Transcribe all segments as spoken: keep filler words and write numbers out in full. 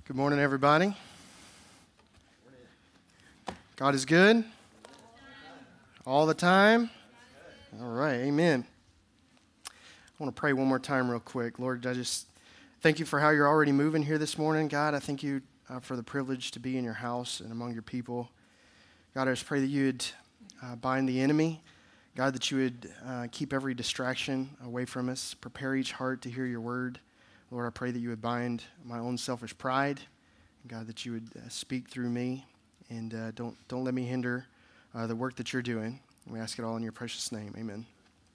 Good morning, everybody. God is good all the time. All right, amen. I want to pray one more time real quick. Lord, I just thank you for how you're already moving here this morning. God, I thank you uh, for the privilege to be in your house and among your people. God, I just pray that you would uh, bind the enemy. God, that you would uh, keep every distraction away from us. Prepare each heart to hear your word. Lord, I pray that you would bind my own selfish pride. God, that you would uh, speak through me, and uh, don't don't let me hinder uh, the work that you're doing. We ask it all in your precious name. Amen.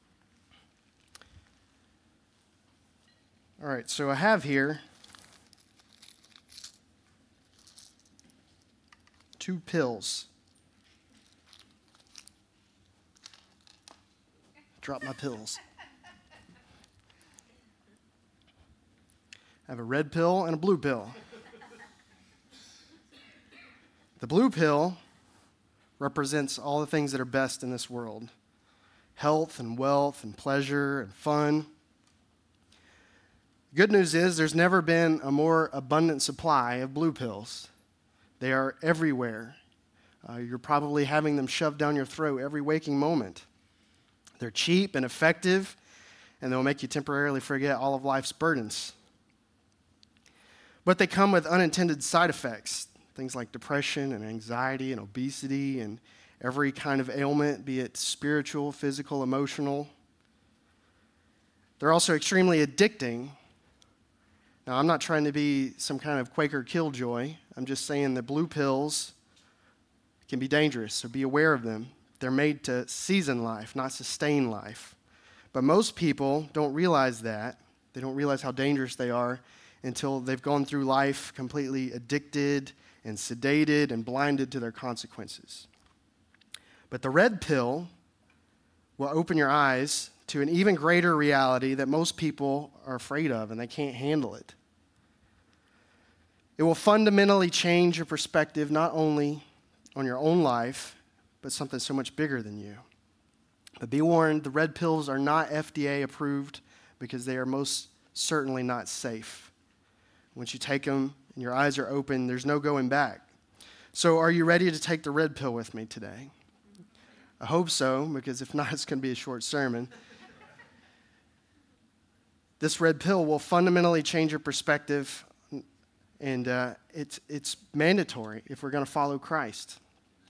All right, so I have here two pills. Drop my pills. I have a red pill and a blue pill. The blue pill represents all the things that are best in this world. Health and wealth and pleasure and fun. Good news is there's never been a more abundant supply of blue pills. They are everywhere. Uh, you're probably having them shoved down your throat every waking moment. They're cheap and effective, and they'll make you temporarily forget all of life's burdens. But they come with unintended side effects. Things like depression and anxiety and obesity and every kind of ailment, be it spiritual, physical, emotional. They're also extremely addicting. Now, I'm not trying to be some kind of Quaker killjoy. I'm just saying that blue pills can be dangerous, so be aware of them. They're made to season life, not sustain life. But most people don't realize that. They don't realize how dangerous they are until they've gone through life completely addicted and sedated and blinded to their consequences. But the red pill will open your eyes to an even greater reality that most people are afraid of and they can't handle it. It will fundamentally change your perspective not only on your own life, but something so much bigger than you. But be warned, the red pills are not F D A approved because they are most certainly not safe. Once you take them and your eyes are open, there's no going back. So are you ready to take the red pill with me today? I hope so, because if not, it's going to be a short sermon. This red pill will fundamentally change your perspective, and uh, it's, it's mandatory if we're going to follow Christ.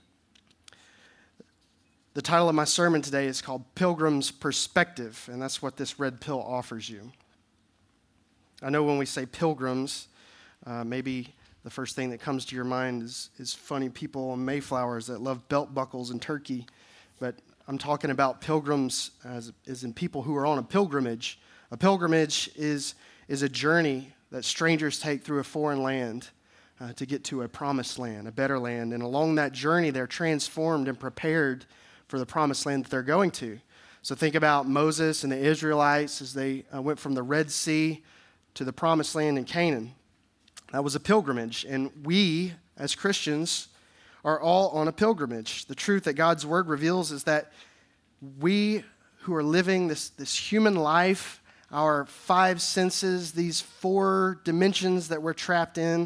The title of my sermon today is called Pilgrim's Perspective, and that's what this red pill offers you. I know when we say pilgrims, uh, maybe the first thing that comes to your mind is, is funny people on Mayflowers that love belt buckles and turkey, but I'm talking about pilgrims as, as in people who are on a pilgrimage. A pilgrimage is, is a journey that strangers take through a foreign land uh, to get to a promised land, a better land, and along that journey they're transformed and prepared for the promised land that they're going to. So think about Moses and the Israelites as they uh, went from the Red Sea to the promised land in Canaan. That was a pilgrimage, and we, as Christians, are all on a pilgrimage. The truth that God's word reveals is that we who are living this, this human life, our five senses, these four dimensions that we're trapped in,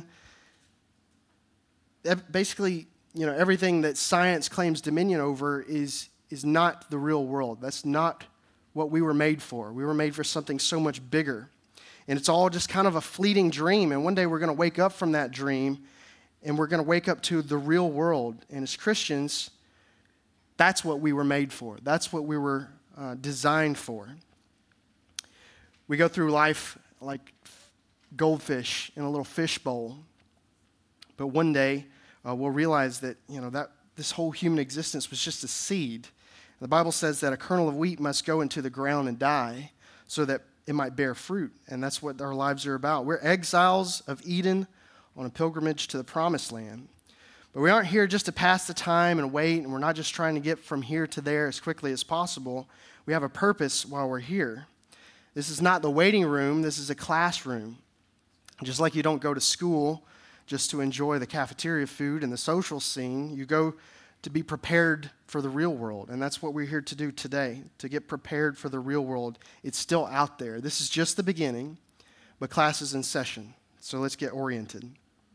basically, you know, everything that science claims dominion over is, is not the real world. That's not what we were made for. We were made for something so much bigger. And it's all just kind of a fleeting dream. And one day we're going to wake up from that dream, and we're going to wake up to the real world. And as Christians, that's what we were made for. That's what we were uh, designed for. We go through life like goldfish in a little fish bowl. But one day uh, we'll realize that, you know, that this whole human existence was just a seed. The Bible says that a kernel of wheat must go into the ground and die so that it might bear fruit, and that's what our lives are about. We're exiles of Eden on a pilgrimage to the promised land. But we aren't here just to pass the time and wait, and we're not just trying to get from here to there as quickly as possible. We have a purpose while we're here. This is not the waiting room, this is a classroom. Just like you don't go to school just to enjoy the cafeteria food and the social scene, you go to be prepared for the real world. And that's what we're here to do today, to get prepared for the real world. It's still out there. This is just the beginning, but class is in session. So let's get oriented.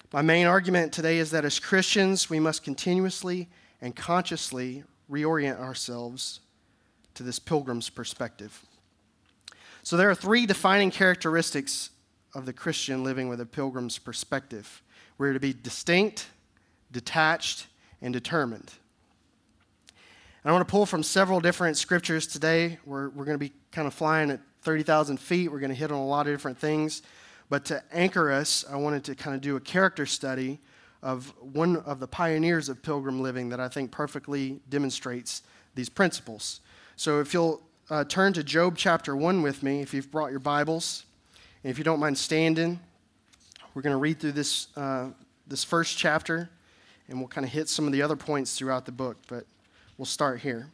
My main argument today is that as Christians, we must continuously and consciously reorient ourselves to this pilgrim's perspective. So there are three defining characteristics of the Christian living with a pilgrim's perspective. We're to be distinct, detached, and determined. And I want to pull from several different scriptures today. We're, we're going to be kind of flying at thirty thousand feet. We're going to hit on a lot of different things. But to anchor us, I wanted to kind of do a character study of one of the pioneers of pilgrim living that I think perfectly demonstrates these principles. So if you'll uh, turn to Job chapter one with me, if you've brought your Bibles, and if you don't mind standing, we're going to read through this, uh, this first chapter, and we'll kind of hit some of the other points throughout the book, but we'll start here.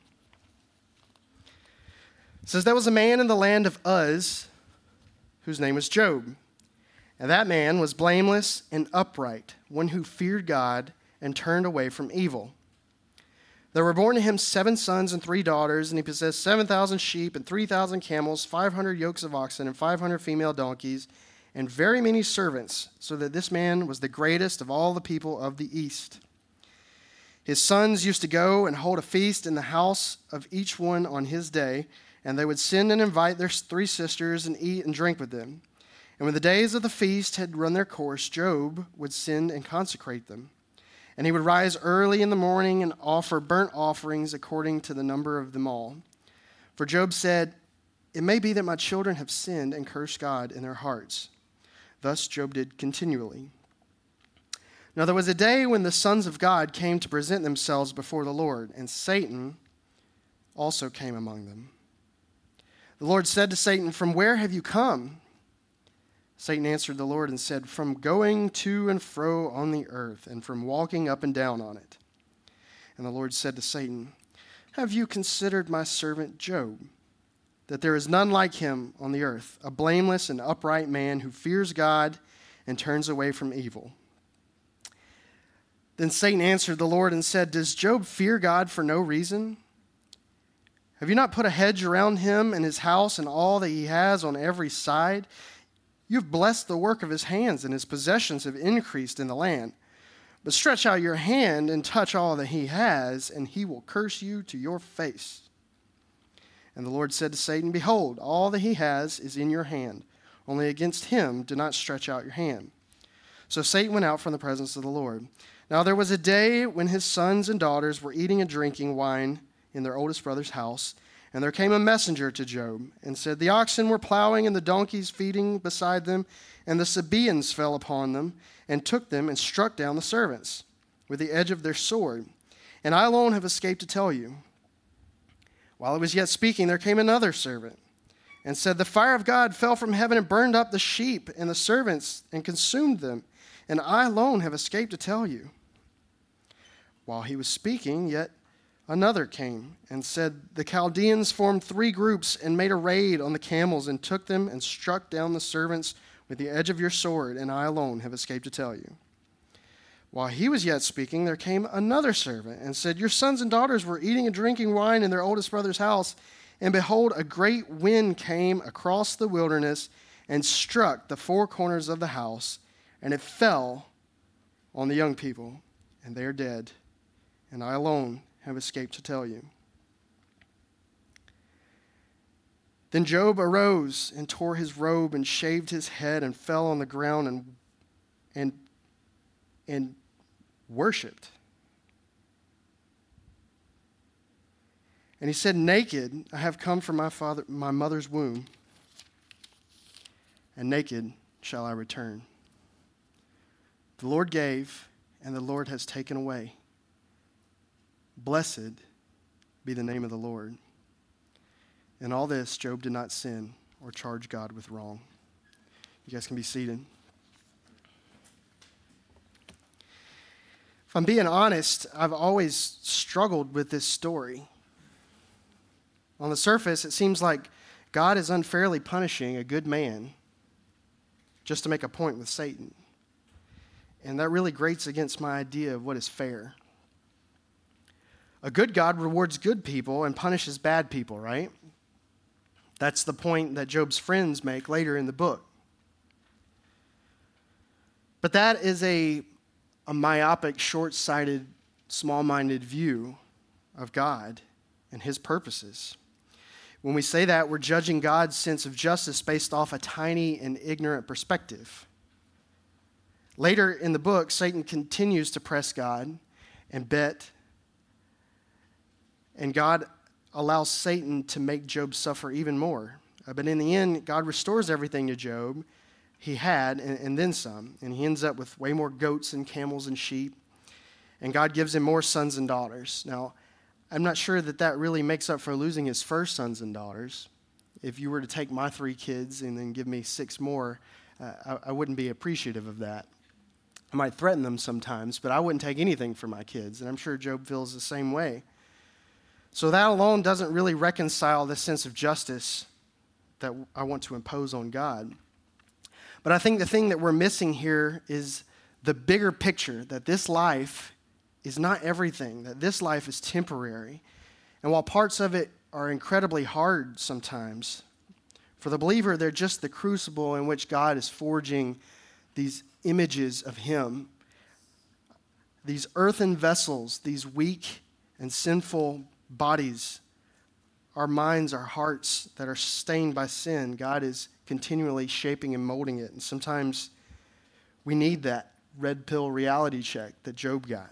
It says, there was a man in the land of Uz whose name was Job. And that man was blameless and upright, one who feared God and turned away from evil. There were born to him seven sons and three daughters, and he possessed seven thousand sheep and three thousand camels, five hundred yokes of oxen, and five hundred female donkeys, and very many servants, so that this man was the greatest of all the people of the East. His sons used to go and hold a feast in the house of each one on his day, and they would send and invite their three sisters and eat and drink with them. And when the days of the feast had run their course, Job would send and consecrate them. And he would rise early in the morning and offer burnt offerings according to the number of them all. For Job said, it may be that my children have sinned and cursed God in their hearts. Thus Job did continually. Now there was a day when the sons of God came to present themselves before the Lord, and Satan also came among them. The Lord said to Satan, from where have you come? Satan answered the Lord and said, from going to and fro on the earth, and from walking up and down on it. And the Lord said to Satan, have you considered my servant Job, that there is none like him on the earth, a blameless and upright man who fears God and turns away from evil? Then Satan answered the Lord and said, does Job fear God for no reason? Have you not put a hedge around him and his house and all that he has on every side? You have blessed the work of his hands, and his possessions have increased in the land. But stretch out your hand and touch all that he has, and he will curse you to your face. And the Lord said to Satan, behold, all that he has is in your hand. Only against him do not stretch out your hand. So Satan went out from the presence of the Lord. Now there was a day when his sons and daughters were eating and drinking wine in their oldest brother's house. And there came a messenger to Job and said, the oxen were plowing and the donkeys feeding beside them, and the Sabaeans fell upon them and took them and struck down the servants with the edge of their sword. And I alone have escaped to tell you. While I was yet speaking, there came another servant and said, the fire of God fell from heaven and burned up the sheep and the servants and consumed them. And I alone have escaped to tell you. While he was speaking, yet another came and said, the Chaldeans formed three groups and made a raid on the camels and took them and struck down the servants with the edge of your sword, and I alone have escaped to tell you. While he was yet speaking, there came another servant and said, your sons and daughters were eating and drinking wine in their oldest brother's house, and behold, a great wind came across the wilderness and struck the four corners of the house, and it fell on the young people, and they are dead, and I alone have escaped to tell you. Then Job arose and tore his robe and shaved his head and fell on the ground and and and worshipped. And he said, naked I have come from my father my mother's womb, and naked shall I return. The Lord gave, and the Lord has taken away. Blessed be the name of the Lord. In all this, Job did not sin or charge God with wrong. You guys can be seated. If I'm being honest, I've always struggled with this story. On the surface, it seems like God is unfairly punishing a good man just to make a point with Satan. And that really grates against my idea of what is fair. A good God rewards good people and punishes bad people, right? That's the point that Job's friends make later in the book. But that is a, a myopic, short-sighted, small-minded view of God and his purposes. When we say that, we're judging God's sense of justice based off a tiny and ignorant perspective. Later in the book, Satan continues to press God and bet, and God allows Satan to make Job suffer even more. Uh, but in the end, God restores everything to Job he had, and, and then some. And he ends up with way more goats and camels and sheep. And God gives him more sons and daughters. Now, I'm not sure that that really makes up for losing his first sons and daughters. If you were to take my three kids and then give me six more, uh, I, I wouldn't be appreciative of that. I might threaten them sometimes, but I wouldn't take anything for my kids. And I'm sure Job feels the same way. So that alone doesn't really reconcile the sense of justice that I want to impose on God. But I think the thing that we're missing here is the bigger picture, that this life is not everything, that this life is temporary. And while parts of it are incredibly hard sometimes, for the believer, they're just the crucible in which God is forging these images of him. These earthen vessels, these weak and sinful bodies, our minds, our hearts that are stained by sin, God is continually shaping and molding it. And sometimes we need that red pill reality check that Job got.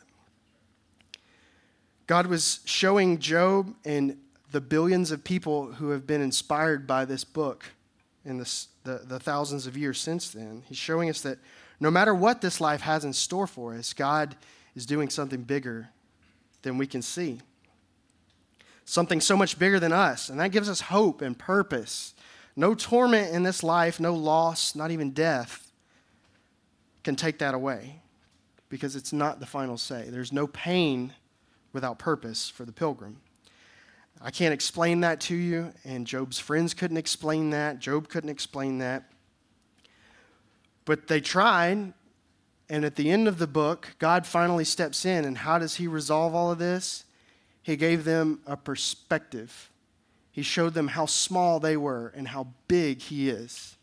God was showing Job and the billions of people who have been inspired by this book in this, the, the thousands of years since then. He's showing us that no matter what this life has in store for us, God is doing something bigger than we can see. Something so much bigger than us. And that gives us hope and purpose. No torment in this life, no loss, not even death can take that away, because it's not the final say. There's no pain without purpose for the pilgrim. I can't explain that to you, and Job's friends couldn't explain that. Job couldn't explain that. But they tried, and at the end of the book, God finally steps in, and how does he resolve all of this? He gave them a perspective. He showed them how small they were and how big he is.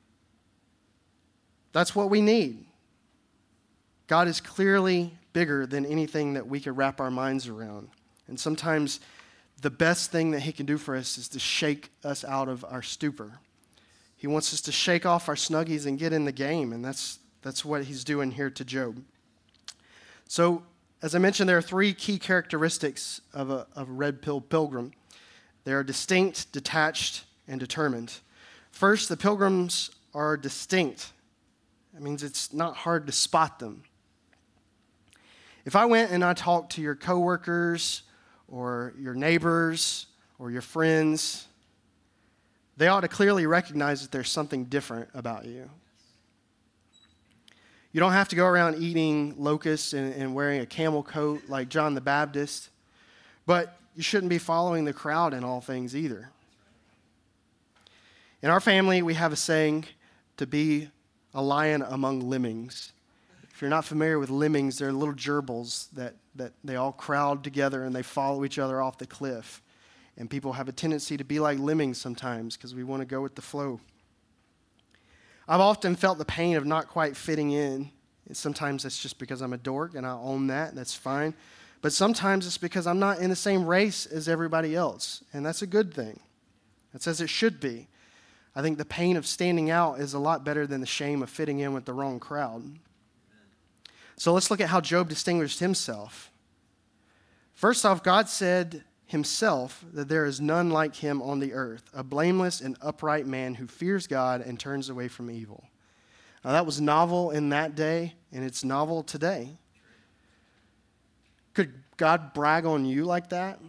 That's what we need. God is clearly bigger than anything that we could wrap our minds around. And sometimes the best thing that he can do for us is to shake us out of our stupor. He wants us to shake off our snuggies and get in the game, and that's that's what he's doing here to Job. So, as I mentioned, there are three key characteristics of a, of a red-pilled pilgrim. They are distinct, detached, and determined. First, the pilgrims are distinct. That means it's not hard to spot them. If I went and I talked to your coworkers or your neighbors or your friends, they ought to clearly recognize that there's something different about you. You don't have to go around eating locusts and, and wearing a camel coat like John the Baptist, but you shouldn't be following the crowd in all things either. In our family, we have a saying, to be a lion among lemmings. If you're not familiar with lemmings, they're little gerbils that, that they all crowd together and they follow each other off the cliff. And people have a tendency to be like lemmings sometimes because we want to go with the flow. I've often felt the pain of not quite fitting in. And sometimes that's just because I'm a dork and I own that, and that's fine. But sometimes it's because I'm not in the same race as everybody else, and that's a good thing. That's as it should be. I think the pain of standing out is a lot better than the shame of fitting in with the wrong crowd. So let's look at how Job distinguished himself. First off, God said himself that there is none like him on the earth, a blameless and upright man who fears God and turns away from evil. Now, that was novel in that day, and it's novel today. Could God brag on you like that?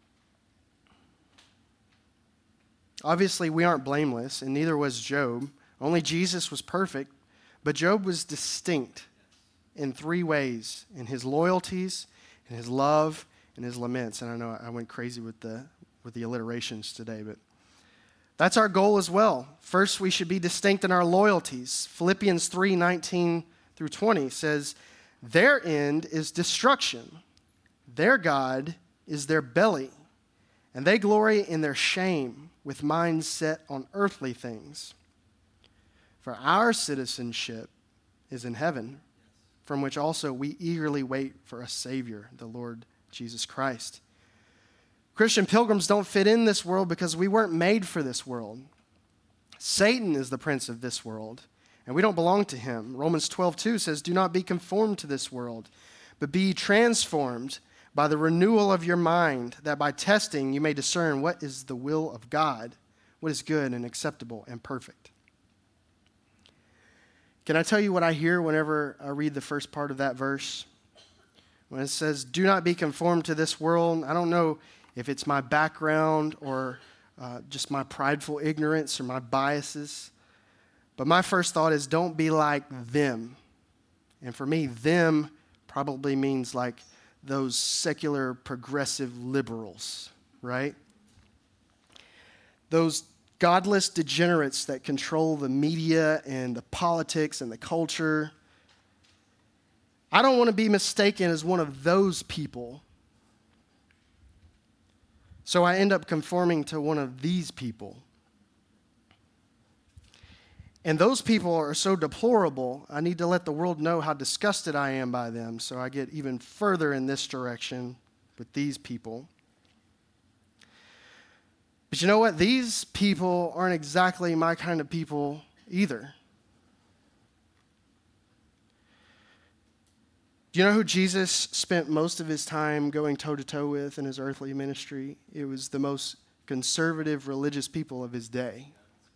Obviously, we aren't blameless, and neither was Job. Only Jesus was perfect, but Job was distinct in three ways: in his loyalties, in his love, and his laments. And I know I went crazy with the with the alliterations today, but that's our goal as well. First, we should be distinct in our loyalties. Philippians three nineteen through twenty says, "Their end is destruction. Their God is their belly, and they glory in their shame, with minds set on earthly things. For our citizenship is in heaven, from which also we eagerly wait for a Savior, the Lord Jesus Christ. Christian pilgrims don't fit in this world because we weren't made for this world. Satan is the prince of this world, and we don't belong to him. Romans twelve two says, "Do not be conformed to this world, but be transformed by the renewal of your mind, that by testing you may discern what is the will of God, what is good and acceptable and perfect." Can I tell you what I hear whenever I read the first part of that verse? When it says, "Do not be conformed to this world," I don't know if it's my background or uh, just my prideful ignorance or my biases, but my first thought is, don't be like them. And for me, them probably means like those secular progressive liberals, right? Those godless degenerates that control the media and the politics and the culture. I don't want to be mistaken as one of those people. So I end up conforming to one of these people. And those people are so deplorable, I need to let the world know how disgusted I am by them, so I get even further in this direction with these people. But you know what? These people aren't exactly my kind of people either. Do you know who Jesus spent most of his time going toe-to-toe with in his earthly ministry? It was the most conservative religious people of his day.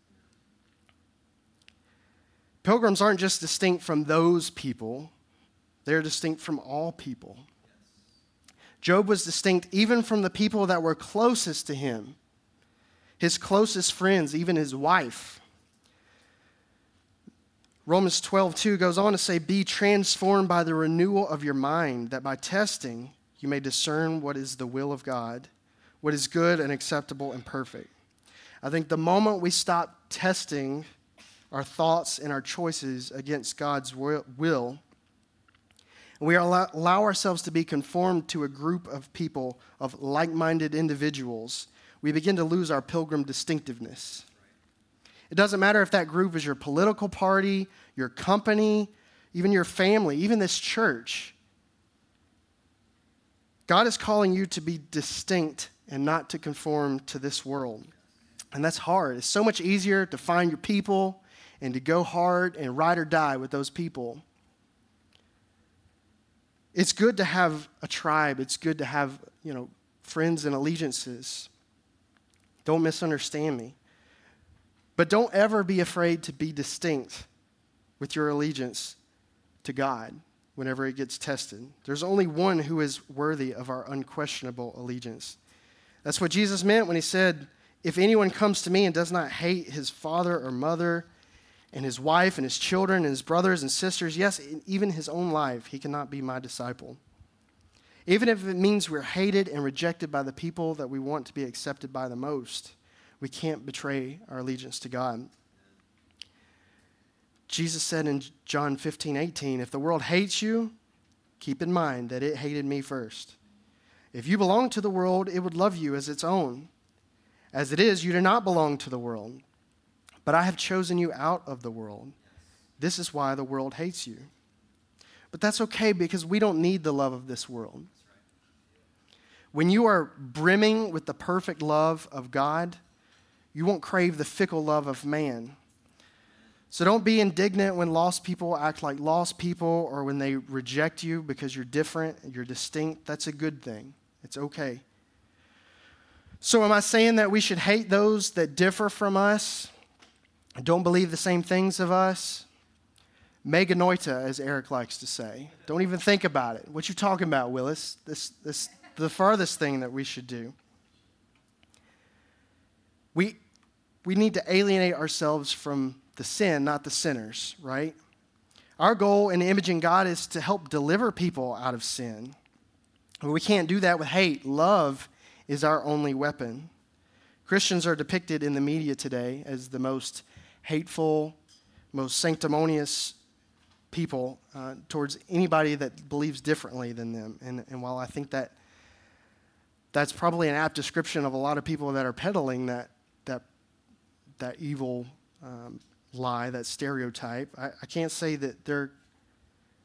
Pilgrims aren't just distinct from those people. They're distinct from all people. Job was distinct even from the people that were closest to him, his closest friends, even his wife. Romans twelve two goes on to say, "Be transformed by the renewal of your mind, that by testing you may discern what is the will of God, what is good and acceptable and perfect." I think the moment we stop testing our thoughts and our choices against God's will, and we allow, allow ourselves to be conformed to a group of people, of like-minded individuals, we begin to lose our pilgrim distinctiveness. It doesn't matter if that group is your political party, your company, even your family, even this church. God is calling you to be distinct and not to conform to this world. And that's hard. It's so much easier to find your people and to go hard and ride or die with those people. It's good to have a tribe. It's good to have, you know, friends and allegiances. Don't misunderstand me. But don't ever be afraid to be distinct with your allegiance to God whenever it gets tested. There's only one who is worthy of our unquestionable allegiance. That's what Jesus meant when he said, "If anyone comes to me and does not hate his father or mother and his wife and his children and his brothers and sisters, yes, even his own life, he cannot be my disciple." Even if it means we're hated and rejected by the people that we want to be accepted by the most, we can't betray our allegiance to God. Jesus said in John fifteen eighteen, "If the world hates you, keep in mind that it hated me first. If you belong to the world, it would love you as its own. As it is, you do not belong to the world, but I have chosen you out of the world. This is why the world hates you." But that's okay, because we don't need the love of this world. When you are brimming with the perfect love of God, you won't crave the fickle love of man. So don't be indignant when lost people act like lost people, or when they reject you because you're different, you're distinct. That's a good thing. It's okay. So am I saying that we should hate those that differ from us, don't believe the same things of us? Meganoita, as Eric likes to say. Don't even think about it. What you talking about, Willis? This, this, the farthest thing that we should do. We, we need to alienate ourselves from the sin, not the sinners, right? Our goal in imaging God is to help deliver people out of sin. But we can't do that with hate. Love is our only weapon. Christians are depicted in the media today as the most hateful, most sanctimonious people uh, towards anybody that believes differently than them. And, and while I think that that's probably an apt description of a lot of people that are peddling that that that evil um, lie, that stereotype, I, I can't say that they're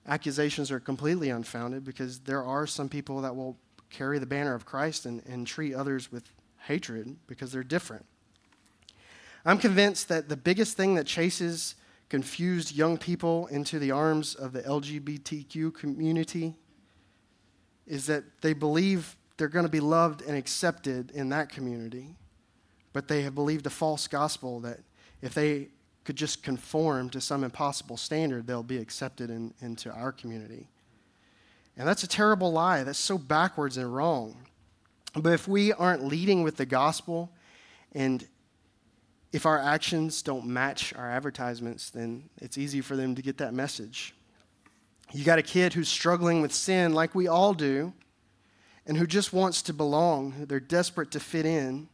accusations are completely unfounded because there are some people that will carry the banner of Christ and, and treat others with hatred because they're different. I'm convinced that the biggest thing that chases confused young people into the arms of the L G B T Q community is that they believe they're going to be loved and accepted in that community, but they have believed a false gospel that if they could just conform to some impossible standard, they'll be accepted in, into our community. And that's a terrible lie. That's so backwards and wrong. But if we aren't leading with the gospel, and if our actions don't match our advertisements, then it's easy for them to get that message. You got a kid who's struggling with sin like we all do, and who just wants to belong, who they're desperate to fit in.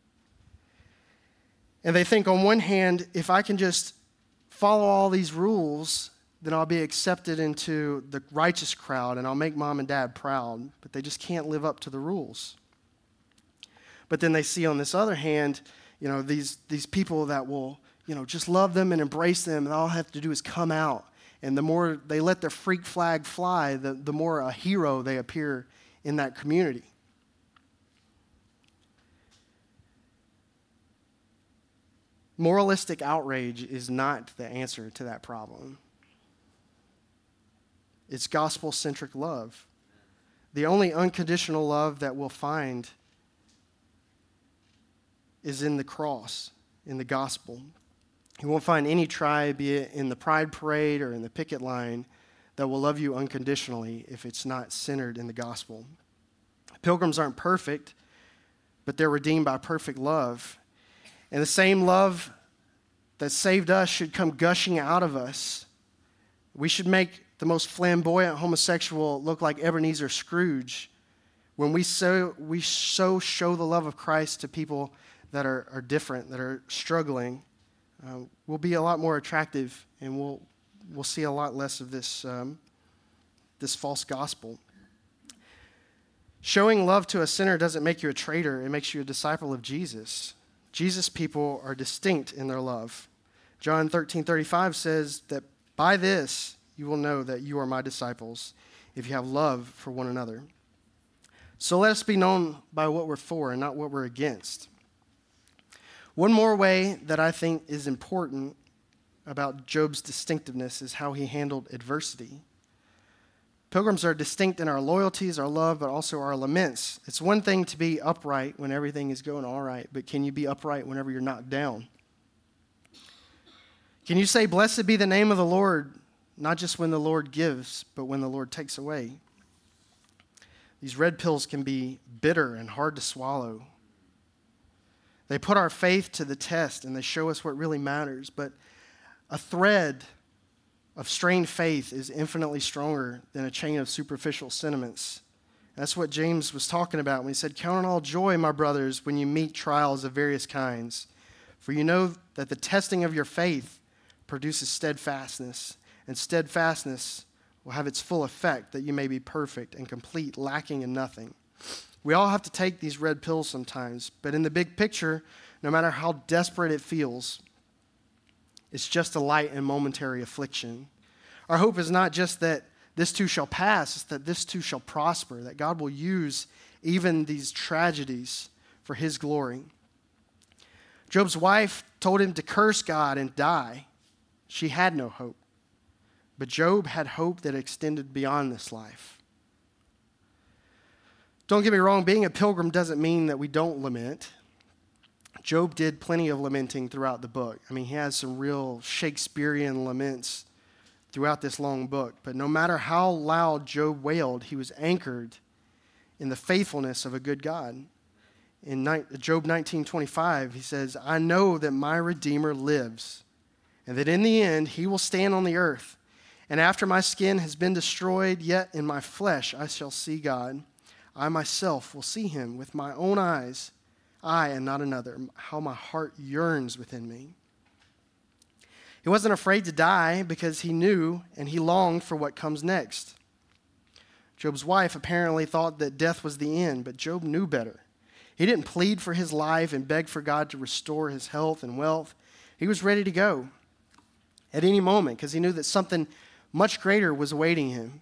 And they think on one hand, if I can just follow all these rules, then I'll be accepted into the righteous crowd and I'll make mom and dad proud. But they just can't live up to the rules. But then they see on this other hand, you know, these, these people that will, you know, just love them and embrace them, and all I have to do is come out. And the more they let their freak flag fly, the, the more a hero they appear in that community. Moralistic outrage is not the answer to that problem. It's gospel-centric love. The only unconditional love that we'll find is in the cross, in the gospel. You won't find any tribe, be it in the pride parade or in the picket line, that will love you unconditionally if it's not centered in the gospel. Pilgrims aren't perfect, but they're redeemed by perfect love. And the same love that saved us should come gushing out of us. We should make the most flamboyant homosexual look like Ebenezer Scrooge when we so, we so show the love of Christ to people that are, are different, that are struggling. Uh, we'll be a lot more attractive, and we'll we'll see a lot less of this um, this false gospel. Showing love to a sinner doesn't make you a traitor. It makes you a disciple of Jesus. Jesus people are distinct in their love. John thirteen thirty-five says that by this you will know that you are my disciples, if you have love for one another. So let us be known by what we're for and not what we're against. One more way that I think is important about Job's distinctiveness is how he handled adversity. Pilgrims are distinct in our loyalties, our love, but also our laments. It's one thing to be upright when everything is going all right, but can you be upright whenever you're knocked down? Can you say, "Blessed be the name of the Lord," not just when the Lord gives, but when the Lord takes away? These red pills can be bitter and hard to swallow. They put our faith to the test, and they show us what really matters. But a thread of strained faith is infinitely stronger than a chain of superficial sentiments. That's what James was talking about when he said, "Count it all joy, my brothers, when you meet trials of various kinds. For you know that the testing of your faith produces steadfastness, and steadfastness will have its full effect, that you may be perfect and complete, lacking in nothing." We all have to take these red pills sometimes, but in the big picture, no matter how desperate it feels, it's just a light and momentary affliction. Our hope is not just that this too shall pass, it's that this too shall prosper, that God will use even these tragedies for his glory. Job's wife told him to curse God and die. She had no hope. But Job had hope that extended beyond this life. Don't get me wrong, being a pilgrim doesn't mean that we don't lament. Job did plenty of lamenting throughout the book. I mean, he has some real Shakespearean laments throughout this long book. But no matter how loud Job wailed, he was anchored in the faithfulness of a good God. In Job nineteen twenty-five, he says, "I know that my Redeemer lives, and that in the end he will stand on the earth. And after my skin has been destroyed, yet in my flesh I shall see God. I myself will see him with my own eyes, I and not another. How my heart yearns within me." He wasn't afraid to die because he knew and he longed for what comes next. Job's wife apparently thought that death was the end, but Job knew better. He didn't plead for his life and beg for God to restore his health and wealth. He was ready to go at any moment because he knew that something much greater was awaiting him.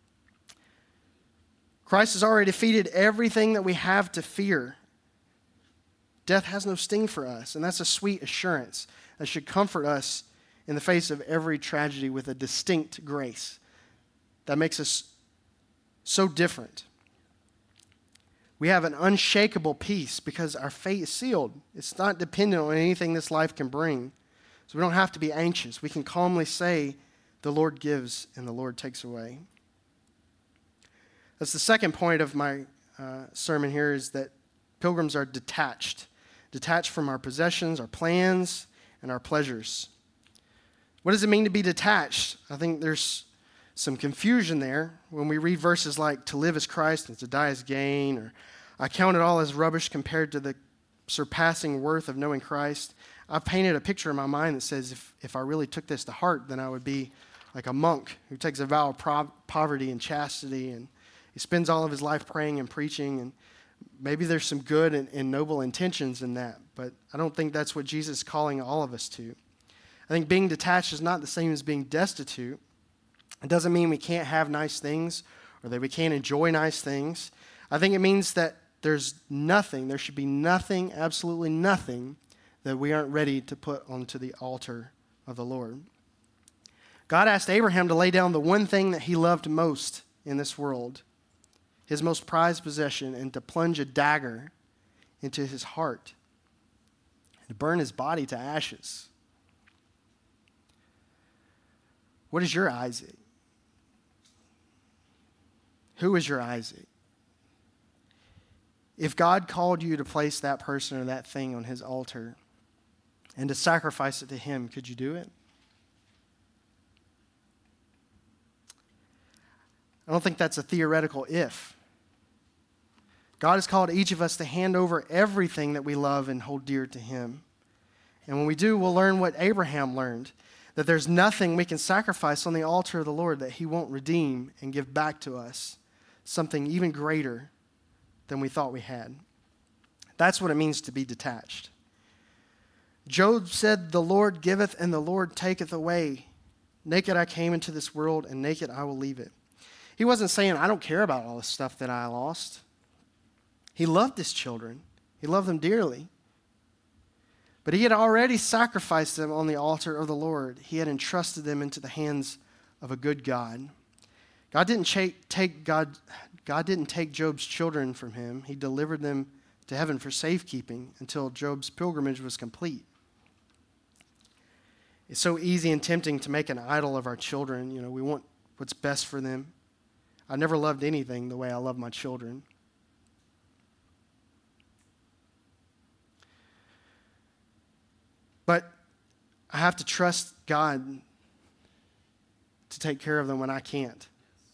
Christ has already defeated everything that we have to fear. Death has no sting for us, and that's a sweet assurance that should comfort us in the face of every tragedy with a distinct grace that makes us so different. We have an unshakable peace because our fate is sealed. It's not dependent on anything this life can bring. So we don't have to be anxious. We can calmly say, the Lord gives and the Lord takes away. That's the second point of my uh, sermon here, is that pilgrims are detached. Detached from our possessions, our plans, and our pleasures. What does it mean to be detached? I think there's some confusion there when we read verses like, to live as Christ and to die as gain, or I count it all as rubbish compared to the surpassing worth of knowing Christ. I've painted a picture in my mind that says if, if I really took this to heart, then I would be like a monk who takes a vow of pro- poverty and chastity, and he spends all of his life praying and preaching, and maybe there's some good and, and noble intentions in that, but I don't think that's what Jesus is calling all of us to. I think being detached is not the same as being destitute. It doesn't mean we can't have nice things or that we can't enjoy nice things. I think it means that there's nothing, there should be nothing, absolutely nothing, that we aren't ready to put onto the altar of the Lord. God asked Abraham to lay down the one thing that he loved most in this world, his most prized possession, and to plunge a dagger into his heart and to burn his body to ashes. What is your Isaac? Who is your Isaac? If God called you to place that person or that thing on his altar and to sacrifice it to him, could you do it? I don't think that's a theoretical if. God has called each of us to hand over everything that we love and hold dear to him. And when we do, we'll learn what Abraham learned, that there's nothing we can sacrifice on the altar of the Lord that he won't redeem and give back to us, something even greater than we thought we had. That's what it means to be detached. Job said, the Lord giveth and the Lord taketh away. Naked I came into this world, and naked I will leave it. He wasn't saying, I don't care about all the stuff that I lost. He loved his children. He loved them dearly. But he had already sacrificed them on the altar of the Lord. He had entrusted them into the hands of a good God. God didn't take God, God didn't take Job's children from him. He delivered them to heaven for safekeeping until Job's pilgrimage was complete. It's so easy and tempting to make an idol of our children. You know, we want what's best for them. I never loved anything the way I love my children. But I have to trust God to take care of them when I can't.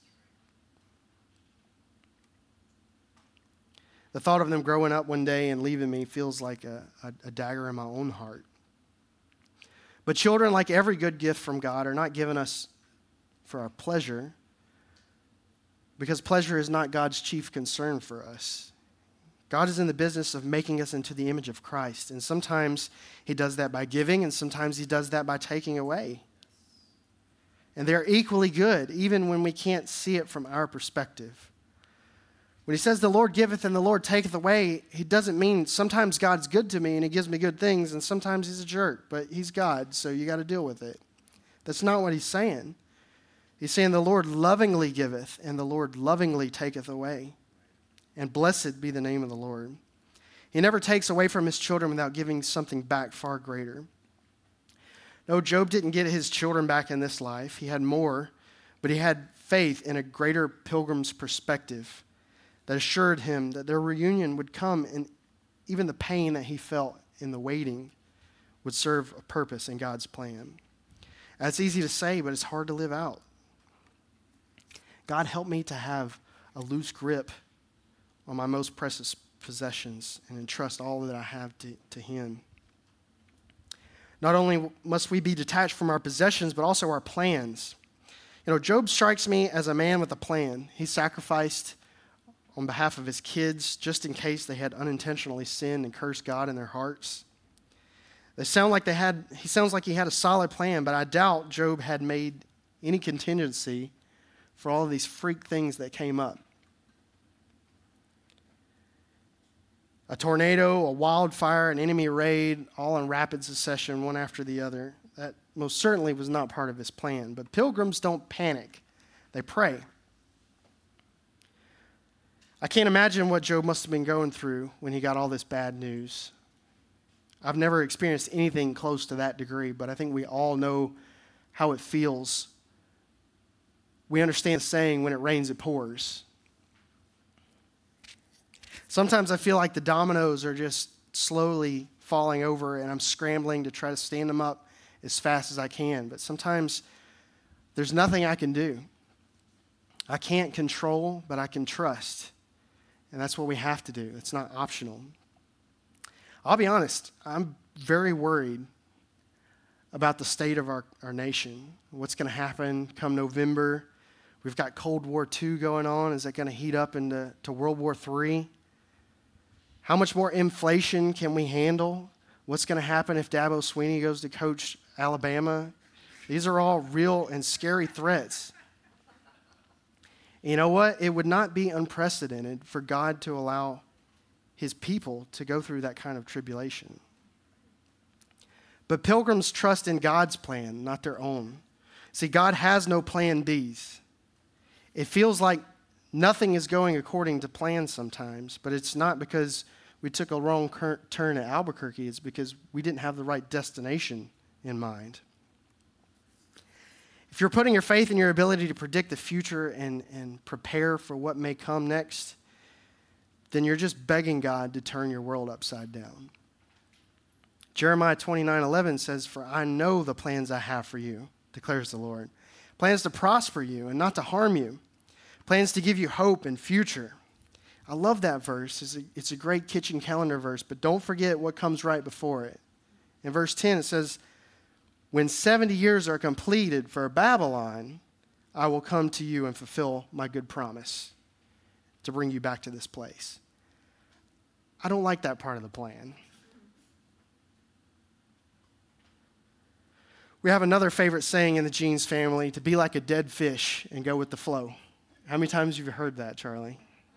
The thought of them growing up one day and leaving me feels like a, a, a dagger in my own heart. But children, like every good gift from God, are not given us for our pleasure, because pleasure is not God's chief concern for us. God is in the business of making us into the image of Christ. And sometimes he does that by giving, and sometimes he does that by taking away. And they're equally good, even when we can't see it from our perspective. When he says the Lord giveth and the Lord taketh away, he doesn't mean sometimes God's good to me and he gives me good things, and sometimes he's a jerk, but he's God, so you got to deal with it. That's not what he's saying. He's saying the Lord lovingly giveth and the Lord lovingly taketh away. And blessed be the name of the Lord. He never takes away from his children without giving something back far greater. No, Job didn't get his children back in this life. He had more, but he had faith in a greater pilgrim's perspective that assured him that their reunion would come, and even the pain that he felt in the waiting would serve a purpose in God's plan. That's easy to say, but it's hard to live out. God, help me to have a loose grip on my most precious possessions and entrust all that I have to, to him. Not only must we be detached from our possessions, but also our plans. You know, Job strikes me as a man with a plan. He sacrificed on behalf of his kids just in case they had unintentionally sinned and cursed God in their hearts. They sound like they had, he sounds like he had a solid plan, but I doubt Job had made any contingency for all of these freak things that came up. A tornado, a wildfire, an enemy raid, all in rapid succession, one after the other. That most certainly was not part of his plan. But pilgrims don't panic. They pray. I can't imagine what Job must have been going through when he got all this bad news. I've never experienced anything close to that degree, but I think we all know how it feels. We understand the saying, when it rains, it pours. Sometimes I feel like the dominoes are just slowly falling over and I'm scrambling to try to stand them up as fast as I can. But sometimes there's nothing I can do. I can't control, but I can trust. And that's what we have to do. It's not optional. I'll be honest, I'm very worried about the state of our, our nation. What's going to happen come November? We've got Cold War Two going on. Is that going to heat up into to World War Three? How much more inflation can we handle? What's going to happen if Dabo Swinney goes to coach Alabama? These are all real and scary threats. You know what? It would not be unprecedented for God to allow his people to go through that kind of tribulation. But pilgrims trust in God's plan, not their own. See, God has no plan B's. It feels like nothing is going according to plan sometimes, but it's not because we took a wrong turn at Albuquerque. It's because we didn't have the right destination in mind. If you're putting your faith in your ability to predict the future and, and prepare for what may come next, then you're just begging God to turn your world upside down. Jeremiah twenty-nine eleven says, "For I know the plans I have for you, declares the Lord. Plans to prosper you and not to harm you. Plans to give you hope and future." I love that verse. It's a, it's a great kitchen calendar verse, but don't forget what comes right before it. In verse ten, it says, "When seventy years are completed for Babylon, I will come to you and fulfill my good promise to bring you back to this place." I don't like that part of the plan. We have another favorite saying in the Jeans family, to be like a dead fish and go with the flow. How many times have you heard that, Charlie?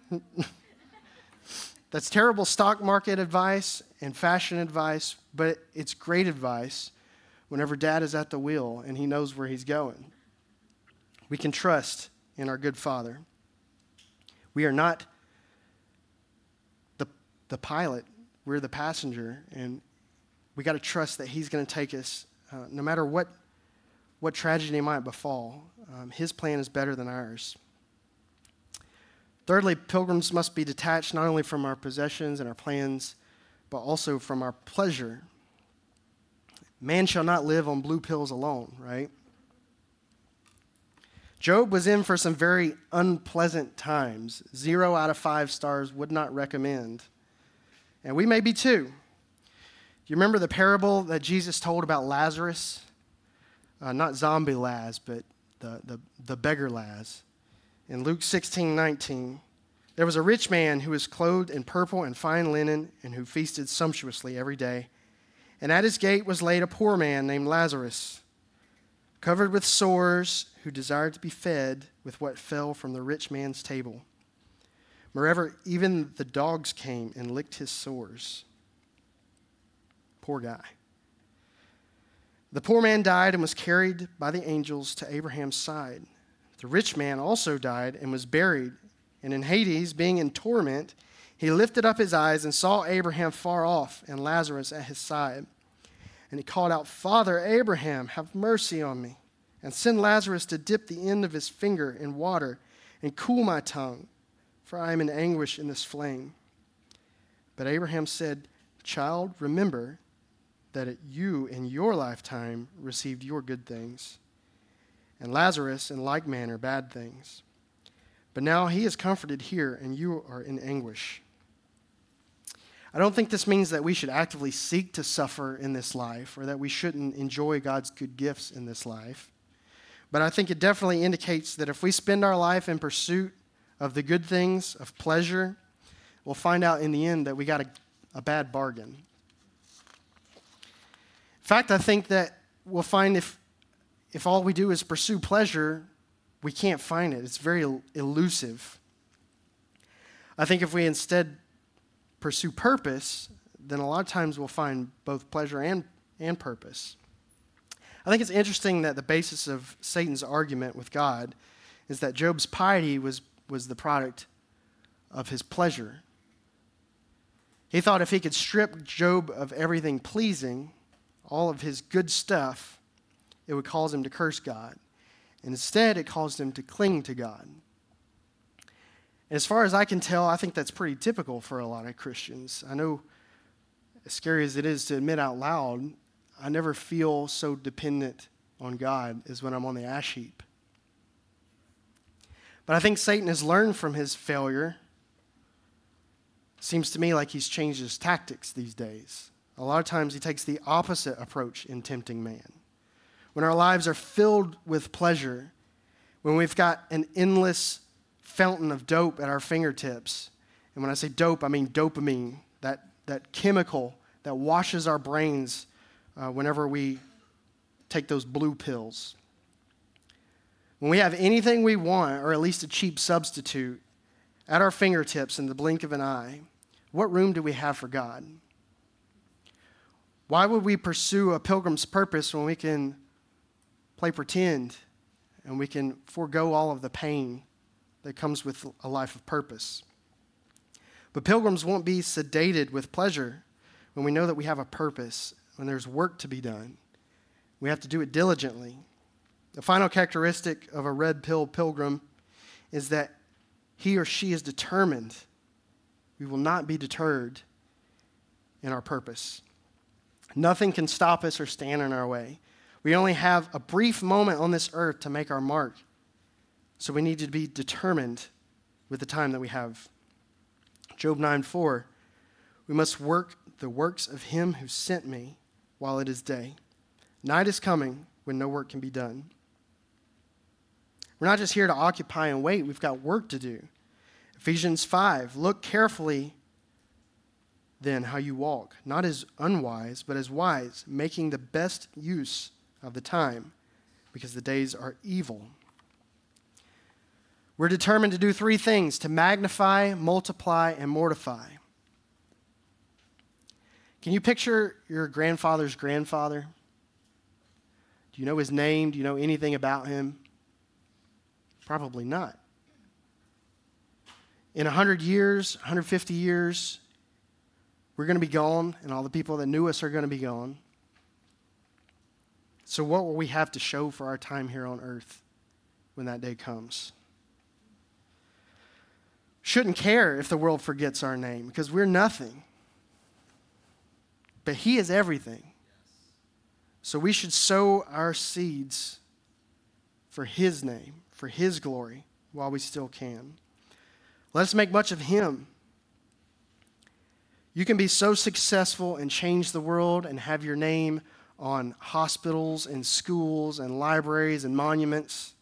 That's terrible stock market advice and fashion advice, but it's great advice whenever Dad is at the wheel and he knows where he's going. We can trust in our good Father. We are not the, the pilot, we're the passenger, and we got to trust that he's going to take us uh, no matter what, what tragedy might befall. Um, his plan is better than ours. Thirdly, pilgrims must be detached not only from our possessions and our plans, but also from our pleasure. Man shall not live on blue pills alone, right? Job was in for some very unpleasant times. Zero out of five stars would not recommend. And we may be too. Do you remember the parable that Jesus told about Lazarus? Uh, not zombie Laz, but the, the, the beggar Laz. In Luke sixteen nineteen, there was a rich man who was clothed in purple and fine linen and who feasted sumptuously every day. And at his gate was laid a poor man named Lazarus, covered with sores, who desired to be fed with what fell from the rich man's table. Moreover, even the dogs came and licked his sores. Poor guy. The poor man died and was carried by the angels to Abraham's side. The rich man also died and was buried. And in Hades, being in torment, he lifted up his eyes and saw Abraham far off and Lazarus at his side. And he called out, "Father Abraham, have mercy on me, and send Lazarus to dip the end of his finger in water and cool my tongue, for I am in anguish in this flame." But Abraham said, "Child, remember that you in your lifetime received your good things, and Lazarus in like manner bad things. But now he is comforted here, and you are in anguish." I don't think this means that we should actively seek to suffer in this life or that we shouldn't enjoy God's good gifts in this life. But I think it definitely indicates that if we spend our life in pursuit of the good things, of pleasure, we'll find out in the end that we got a, a bad bargain. In fact, I think that we'll find if if all we do is pursue pleasure, we can't find it. It's very el- elusive. I think if we instead pursue purpose, then a lot of times we'll find both pleasure and, and purpose. I think it's interesting that the basis of Satan's argument with God is that Job's piety was, was the product of his pleasure. He thought if he could strip Job of everything pleasing, all of his good stuff, it would cause him to curse God. And instead, it caused him to cling to God. And as far as I can tell, I think that's pretty typical for a lot of Christians. I know, as scary as it is to admit out loud, I never feel so dependent on God as when I'm on the ash heap. But I think Satan has learned from his failure. Seems to me like he's changed his tactics these days. A lot of times he takes the opposite approach in tempting man. When our lives are filled with pleasure, when we've got an endless fountain of dope at our fingertips, and when I say dope, I mean dopamine, that, that chemical that washes our brains uh, whenever we take those blue pills. When we have anything we want, or at least a cheap substitute, at our fingertips in the blink of an eye, what room do we have for God? Why would we pursue a pilgrim's purpose when we can play pretend and we can forego all of the pain that comes with a life of purpose? But pilgrims won't be sedated with pleasure when we know that we have a purpose, when there's work to be done. We have to do it diligently. The final characteristic of a red pill pilgrim is that he or she is determined. We will not be deterred in our purpose. Nothing can stop us or stand in our way. We only have a brief moment on this earth to make our mark. So we need to be determined with the time that we have. Job nine four, we must work the works of him who sent me while it is day. Night is coming when no work can be done. We're not just here to occupy and wait. We've got work to do. Ephesians five, look carefully then how you walk, not as unwise, but as wise, making the best use of the time, because the days are evil. We're determined to do three things: to magnify, multiply, and mortify. Can you picture your grandfather's grandfather? Do you know his name? Do you know anything about him? Probably not. In one hundred years, one hundred fifty years, we're going to be gone, and all the people that knew us are going to be gone. So what will we have to show for our time here on earth when that day comes? Shouldn't care if the world forgets our name, because we're nothing. But he is everything. So we should sow our seeds for his name, for his glory, while we still can. Let us make much of him. You can be so successful and change the world and have your name on hospitals and schools and libraries and monuments.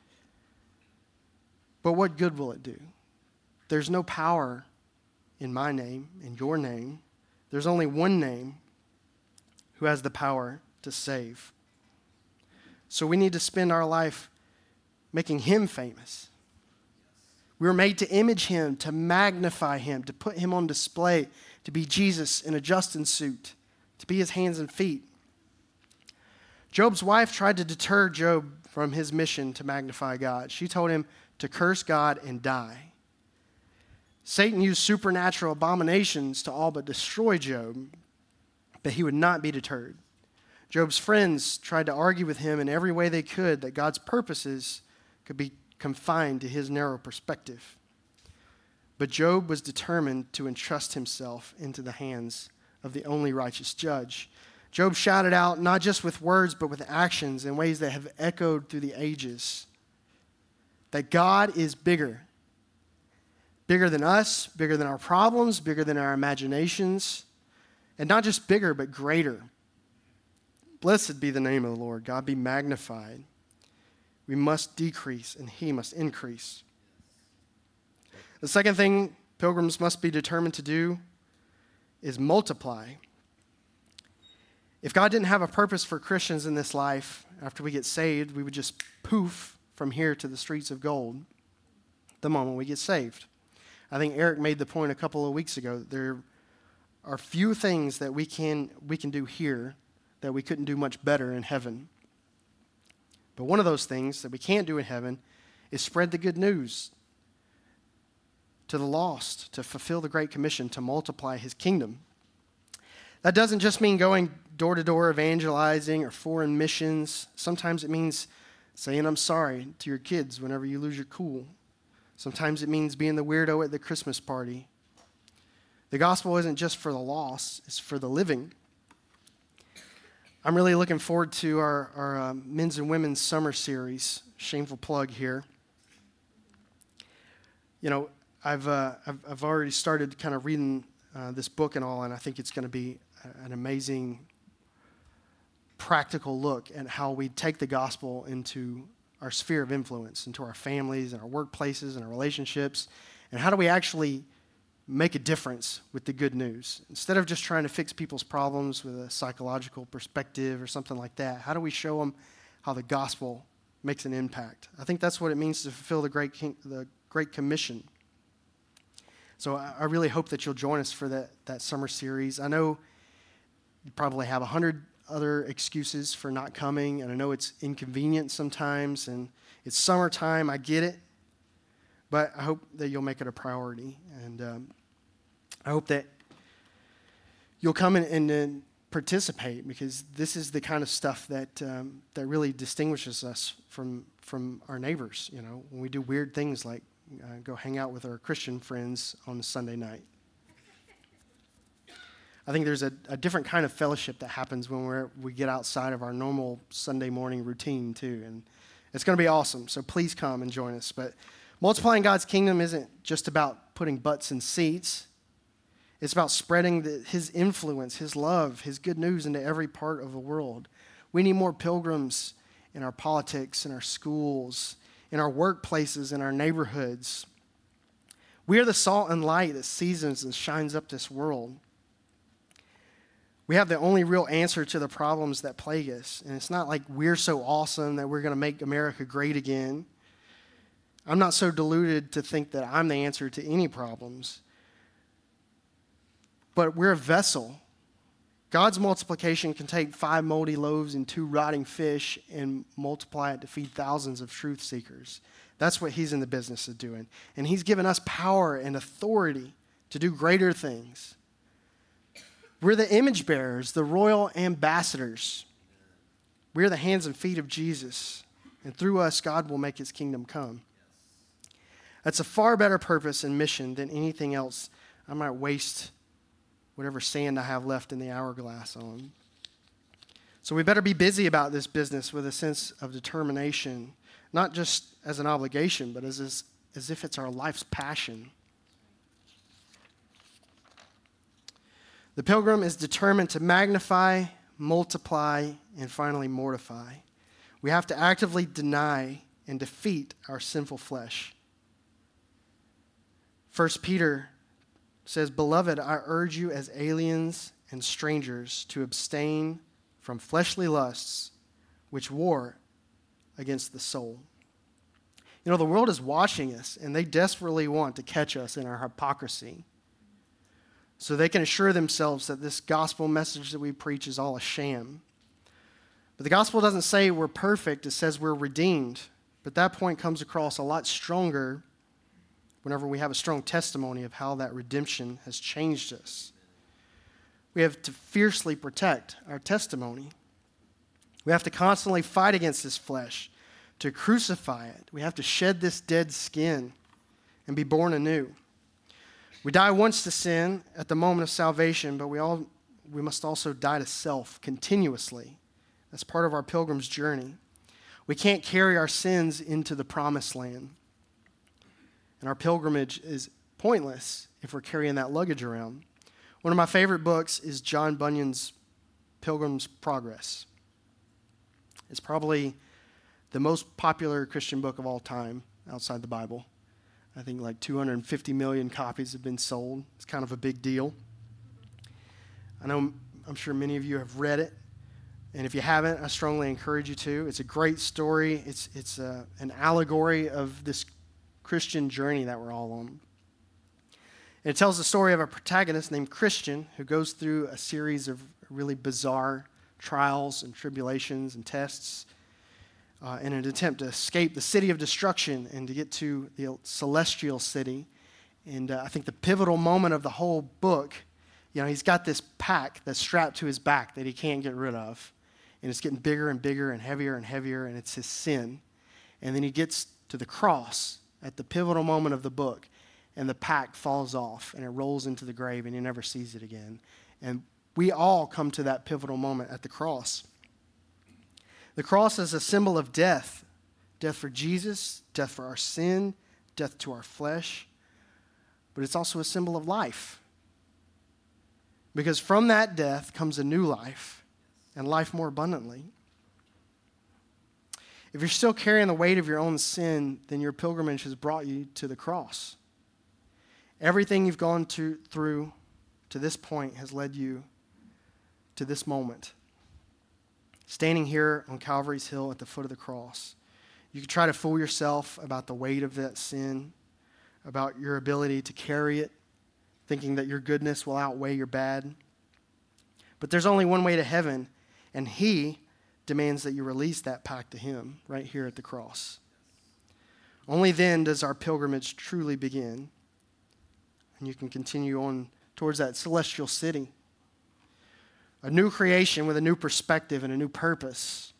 But what good will it do? There's no power in my name, in your name. There's only one name who has the power to save. So we need to spend our life making him famous. We were made to image him, to magnify him, to put him on display, to be Jesus in a Justin suit, to be his hands and feet. Job's wife tried to deter Job from his mission to magnify God. She told him to curse God and die. Satan used supernatural abominations to all but destroy Job, but he would not be deterred. Job's friends tried to argue with him in every way they could that God's purposes could be confined to his narrow perspective. But Job was determined to entrust himself into the hands of the only righteous judge. Job shouted out, not just with words, but with actions in ways that have echoed through the ages, that God is bigger. Bigger than us, bigger than our problems, bigger than our imaginations, and not just bigger, but greater. Blessed be the name of the Lord. God be magnified. We must decrease, and he must increase. The second thing pilgrims must be determined to do is multiply. If God didn't have a purpose for Christians in this life, after we get saved, we would just poof from here to the streets of gold the moment we get saved. I think Eric made the point a couple of weeks ago. There are few things that we can we can do here that we couldn't do much better in heaven. But one of those things that we can't do in heaven is spread the good news to the lost, to fulfill the Great Commission, to multiply his kingdom. That doesn't just mean going door to door evangelizing or foreign missions. Sometimes it means saying I'm sorry to your kids whenever you lose your cool. Sometimes it means being the weirdo at the Christmas party. The gospel isn't just for the lost, it's for the living. I'm really looking forward to our, our uh, men's and women's summer series. Shameful plug here. You know, I've, uh, I've, I've already started kind of reading uh, this book and all, and I think it's going to be an amazing practical look at how we take the gospel into our sphere of influence, into our families and our workplaces and our relationships, and how do we actually make a difference with the good news? Instead of just trying to fix people's problems with a psychological perspective or something like that, how do we show them how the gospel makes an impact? I think that's what it means to fulfill the Great King, the Great Commission. So I, I really hope that you'll join us for that, that summer series. I know you probably have a hundred other excuses for not coming, and I know it's inconvenient sometimes, and it's summertime, I get it, but I hope that you'll make it a priority, and um, I hope that you'll come in and, and participate, because this is the kind of stuff that um, that really distinguishes us from from our neighbors. You know, when we do weird things like uh, go hang out with our Christian friends on a Sunday night. I think there's a, a different kind of fellowship that happens when we're, we get outside of our normal Sunday morning routine too, and it's going to be awesome. So please come and join us. But multiplying God's kingdom isn't just about putting butts in seats. It's about spreading the, his influence, his love, his good news into every part of the world. We need more pilgrims in our politics, in our schools, in our workplaces, in our neighborhoods. We are the salt and light that seasons and shines up this world. We have the only real answer to the problems that plague us. And it's not like we're so awesome that we're going to make America great again. I'm not so deluded to think that I'm the answer to any problems. But we're a vessel. God's multiplication can take five moldy loaves and two rotting fish and multiply it to feed thousands of truth seekers. That's what he's in the business of doing. And he's given us power and authority to do greater things. We're the image bearers, the royal ambassadors. We're the hands and feet of Jesus. And through us, God will make his kingdom come. That's a far better purpose and mission than anything else I might waste whatever sand I have left in the hourglass on. So we better be busy about this business with a sense of determination, not just as an obligation, but as, as, as if it's our life's passion. The pilgrim is determined to magnify, multiply, and finally mortify. We have to actively deny and defeat our sinful flesh. First Peter says, "Beloved, I urge you as aliens and strangers to abstain from fleshly lusts which war against the soul." You know, the world is watching us, and they desperately want to catch us in our hypocrisy, so they can assure themselves that this gospel message that we preach is all a sham. But the gospel doesn't say we're perfect, it says we're redeemed. But that point comes across a lot stronger whenever we have a strong testimony of how that redemption has changed us. We have to fiercely protect our testimony. We have to constantly fight against this flesh, to crucify it. We have to shed this dead skin and be born anew. We die once to sin at the moment of salvation, but we all we must also die to self continuously. That's part of our pilgrim's journey. We can't carry our sins into the promised land. And our pilgrimage is pointless if we're carrying that luggage around. One of my favorite books is John Bunyan's Pilgrim's Progress. It's probably the most popular Christian book of all time outside the Bible. I think like two hundred fifty million copies have been sold. It's kind of a big deal. I know, I'm sure many of you have read it. And if you haven't, I strongly encourage you to. It's a great story. It's, it's a, an allegory of this Christian journey that we're all on. And it tells the story of a protagonist named Christian who goes through a series of really bizarre trials and tribulations and tests uh, in an attempt to escape the city of destruction and to get to the celestial city. And uh, I think the pivotal moment of the whole book, you know, he's got this pack that's strapped to his back that he can't get rid of. And it's getting bigger and bigger and heavier and heavier, and it's his sin. And then he gets to the cross at the pivotal moment of the book, and the pack falls off, and it rolls into the grave, and he never sees it again. And we all come to that pivotal moment at the cross. The cross is a symbol of death. Death for Jesus, death for our sin, death to our flesh. But it's also a symbol of life. Because from that death comes a new life, and life more abundantly. If you're still carrying the weight of your own sin, then your pilgrimage has brought you to the cross. Everything you've gone to, through to this point has led you to this moment. Standing here on Calvary's Hill at the foot of the cross, you can try to fool yourself about the weight of that sin, about your ability to carry it, thinking that your goodness will outweigh your bad. But there's only one way to heaven, and he demands that you release that pack to him right here at the cross. Only then does our pilgrimage truly begin, and you can continue on towards that celestial city, a new creation with a new perspective and a new purpose.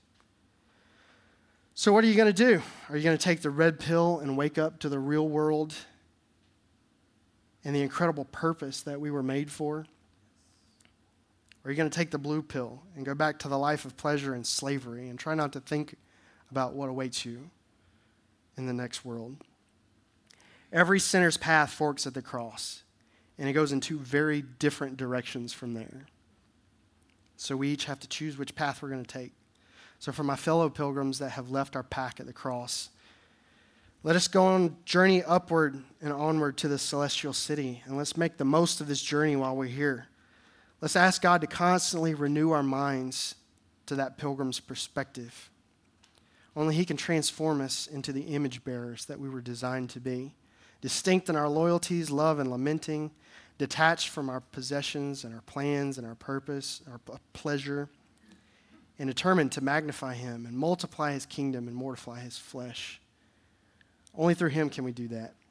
So what are you going to do? Are you going to take the red pill and wake up to the real world and the incredible purpose that we were made for? Or are you going to take the blue pill and go back to the life of pleasure and slavery and try not to think about what awaits you in the next world? Every sinner's path forks at the cross, and it goes in two very different directions from there. So we each have to choose which path we're going to take. So for my fellow pilgrims that have left our pack at the cross, let us go on journey upward and onward to the celestial city, and let's make the most of this journey while we're here. Let's ask God to constantly renew our minds to that pilgrim's perspective. Only he can transform us into the image bearers that we were designed to be, distinct in our loyalties, love, and lamenting, detached from our possessions and our plans and our purpose, our pleasure, and determined to magnify him and multiply his kingdom and mortify his flesh. Only through him can we do that.